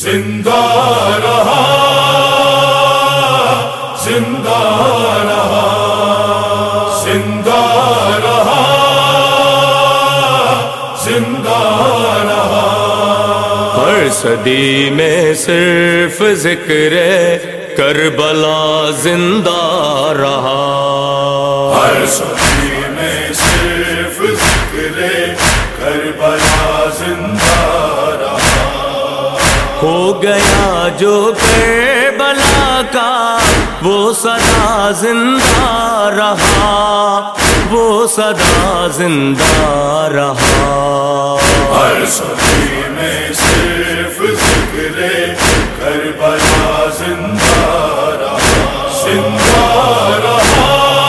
زندہ رہا زندہ رہا زندہ رہا زندہ رہا. ہر صدی میں صرف ذکر کربلا زندہ رہا. ہر صدی میں صرف ذکر کربلا زندہ رہا. ہو گیا جو کربلا کا وہ صدا زندہ رہا، وہ صدا زندہ رہا. ہر صدی میں صرف ذکر کربلا زندہ رہا. زندہ رہا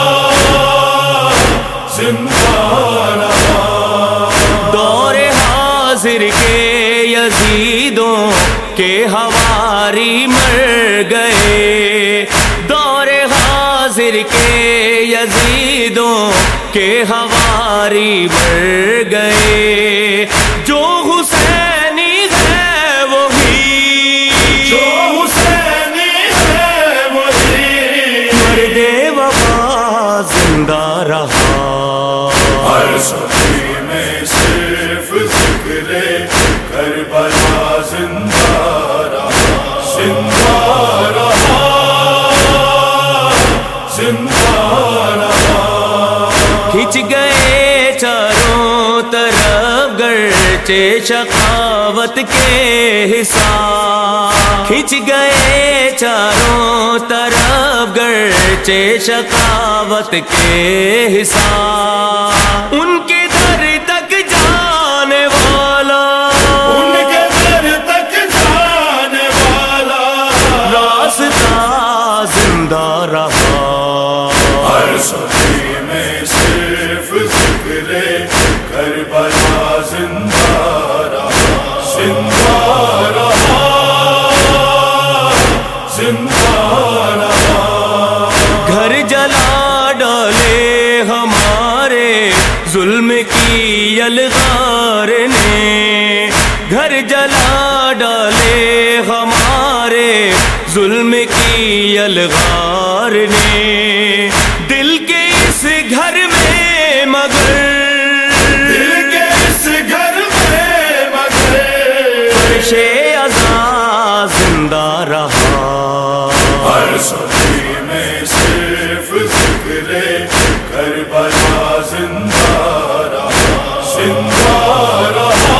زندہ رہا. دور حاضر کے یزیدوں کے حواری مر گئے، دور حاضر کے یزیدوں کے حواری مر گئے. جو حسینی ہے وہی، جو حسینی ہے وہی، مرد وفا زندہ رہا. ہر صدی میں صرف ذکر کربلا زندہ رہا. زندہ رہا زندہ رہا. کھچ گئے چاروں طرف گرچہ شقاوت کے حساب، کھچ گئے چاروں طرف گرچہ شقاوت کے حساب. ان کے در تک جانے والا، ان کے در تک جانے والا راستہ زندہ رہا. ہر صدی میں صرف ذکر کربلا زندہ رہا. زندہ رہا زندہ رہا. گھر جلا ڈالے ہمارے ظلم کی یلغار نے، گھر جلا ڈالے ہمارے ظلم کی یلغار نے. دل کے اس گھر میں مگر، دل کے اس گھر میں مگر فرش عزا زندہ رہا. ہر صدی میں صرف ذکر کربلا زندہ رہا. زندہ رہا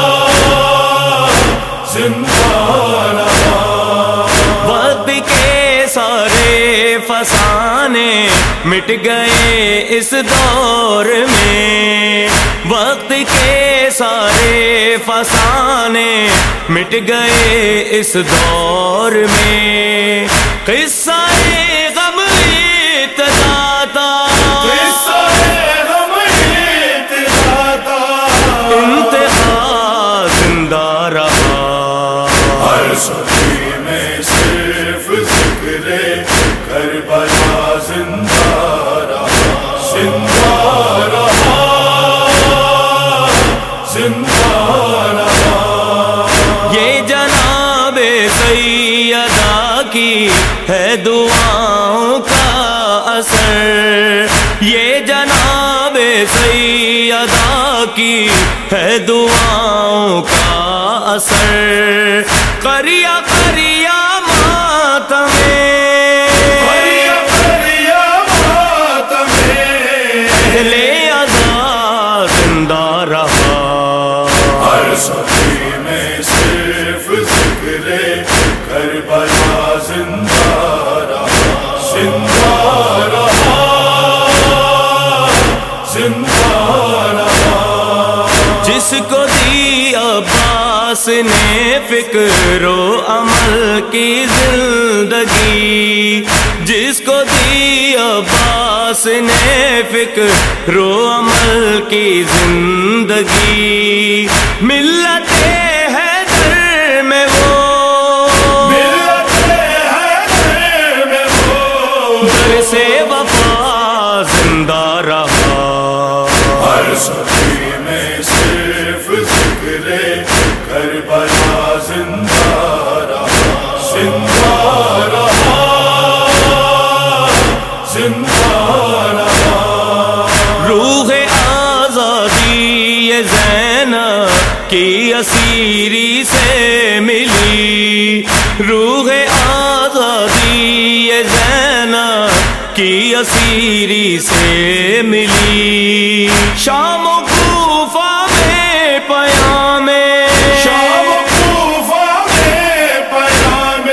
زندہ رہا. وقت کے سارے فسانے مٹ گئے اس دور میں، وقت کے سارے فسانے مٹ گئے اس دور میں. قصہ غم ابتدا تھا، قصہ غم ابتدا تھا، انتہا زندہ رہا. ہر صدی میں صرف ذکر کربلا زندہ رہا. زندہ رہا زندہ رہا. یہ جناب سیدہ کی ہے دعاؤں کا اثر، یہ جناب سیدہ کی ہے دعاؤں کا اثر. قریہ قریہ ماتم اہل عزا زندہ رہا. ہر صدی میں صرف ذکر کربلا زندہ رہا. زندہ رہا زندہ رہا. گھر جلا ڈالے ہمارے ظلم کی یلغار نے، گھر جلا ڈالے ہمارے ظلم کی یلغار نے. دل کے اس گھر میں مگر، ہر صدی میں صرف ذکر کربلا زندہ رہا. زندہ رہا زندہ رہا. جس کو دی عباس نے فکر و عمل کی زندگی، جس کو دی عباس نے فکر و عمل کی زندگی. ملت حیدر میں وہ، ملت حیدر میں وہ، در سے وفا زندہ رہا. ہر صدی میں صرف ذکر کربلا زندہ کی اسیری سے ملی، روح آزادی یہ زینب کی اسیری سے ملی۔ شام و کوفہ میں پیام، شام و کوفہ میں پیام،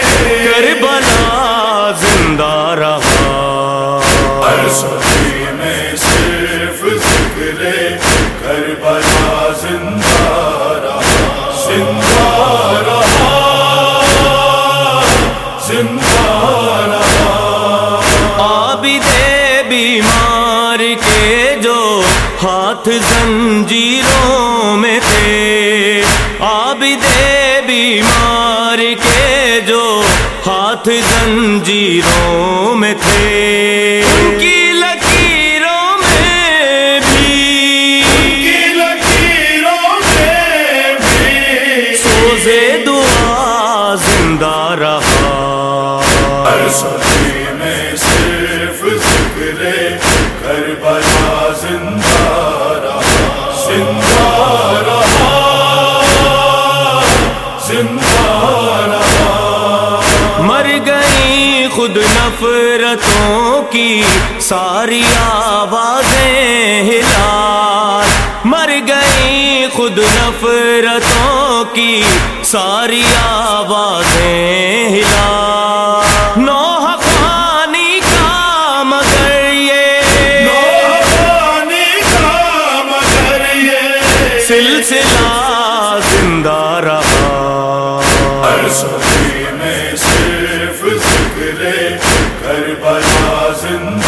کربلا زندہ رہا۔ ہر صدی میں صرف ذکر کربلا زندہ رہا، زندہ رہا، زندہ رہا۔ عابد بیمار کے جو ہاتھ زنجیروں میں تھے، عابد بیمار کے جو ہاتھ زنجیروں میں تھے، ان کی لکیروں میں بھی، کی لکیروں میں بھی سوزے دعا زندہ رہا۔ ہر صدی میں صرف ذکر کربلا زندہ رہا، زندہ رہا، زندہ رہا۔ مر گئی خود نفرتوں کی ساری آوازیں ہلال، مر گئی خود نفرتوں کی ساری آوازیں ہلال۔ نوح خوانی کا مگر یہ، نوح خوانی کا مگر یہ سلسلہ زندہ رہا۔ ہر صدی میں صرف ذکر کربلا زندہ